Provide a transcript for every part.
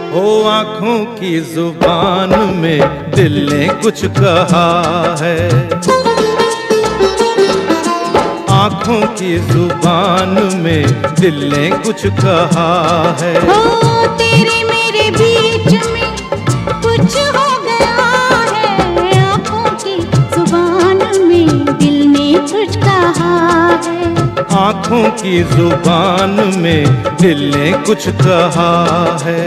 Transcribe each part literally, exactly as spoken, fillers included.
ओ आँखों की जुबान में दिल ने कुछ कहा है। आँखों की जुबान में दिल ने कुछ कहा है। ओ तेरे मेरे बीच में कुछ हो गया है। आँखों की जुबान में दिल ने कुछ कहा है। आँखों की जुबान में दिल ने कुछ कहा है।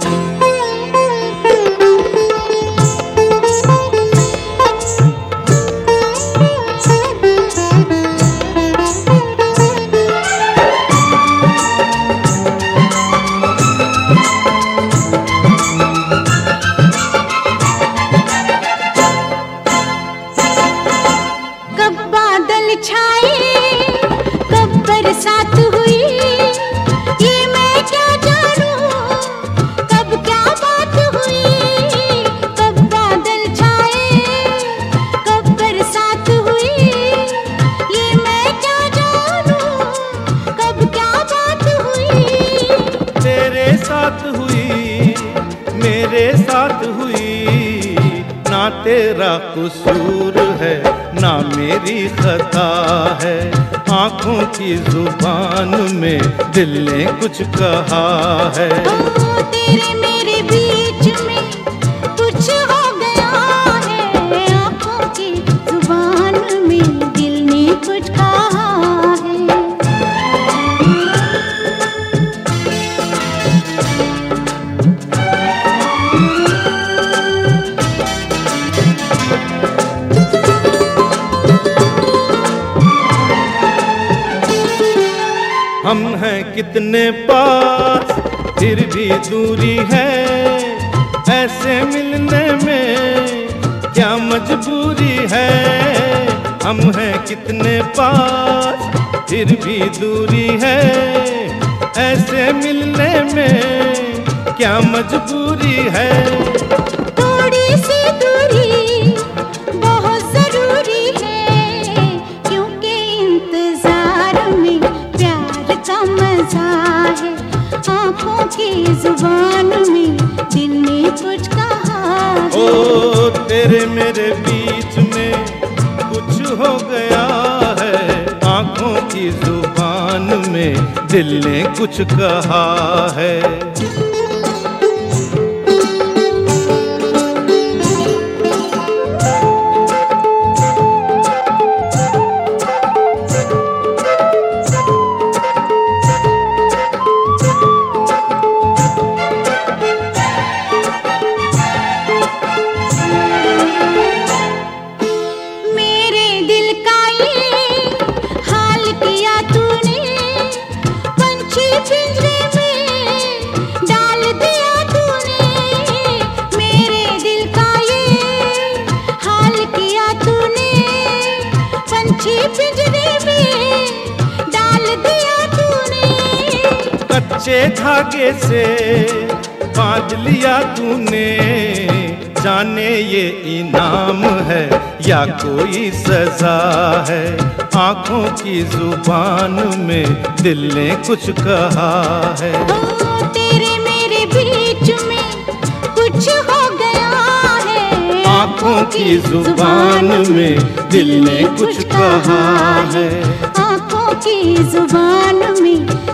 कब बादल छाए, कब बरसात हुई, ये मैं क्या जानूं, कब क्या बात हुई। कब बादल छाए, कब बरसात हुई, ये मैं क्या जानूं, कब क्या बात हुई। तेरे साथ हुई, मेरे साथ हुई, ना तेरा कसूर है ना मेरी खता है। आँखों की जुबान में दिल ने कुछ कहा है। ओ तेरे मेरे बीच में कुछ हो गया है। आँखों की जुबान में दिल ने कुछ कहा है। हम हैं कितने पास फिर भी दूरी है। ऐसे मिलने में क्या मजबूरी है। हम हैं कितने पास फिर भी दूरी है। ऐसे मिलने में क्या मजबूरी है। थोड़ी सी दूरी बहुत जरूरी है, क्योंकि इंतजार में प्यार का मजा है। आँखों की जुबान में दिल ने कुछ कहा है। ओ तेरे मेरे बीच में कुछ हो गया है। आँखों की जुबान में दिल ने कुछ कहा है। पिंजरे में डाल दिया तूने। कच्चे धागे से बांध लिया तूने। जाने ये इनाम है या कोई सजा है। आँखों की जुबान में दिल ने कुछ कहा है। ओ तेरे मेरे बीच में कुछ हो गया है। आँखों की जुबान में दिल ने कुछ कहा है। आँखों की जुबान में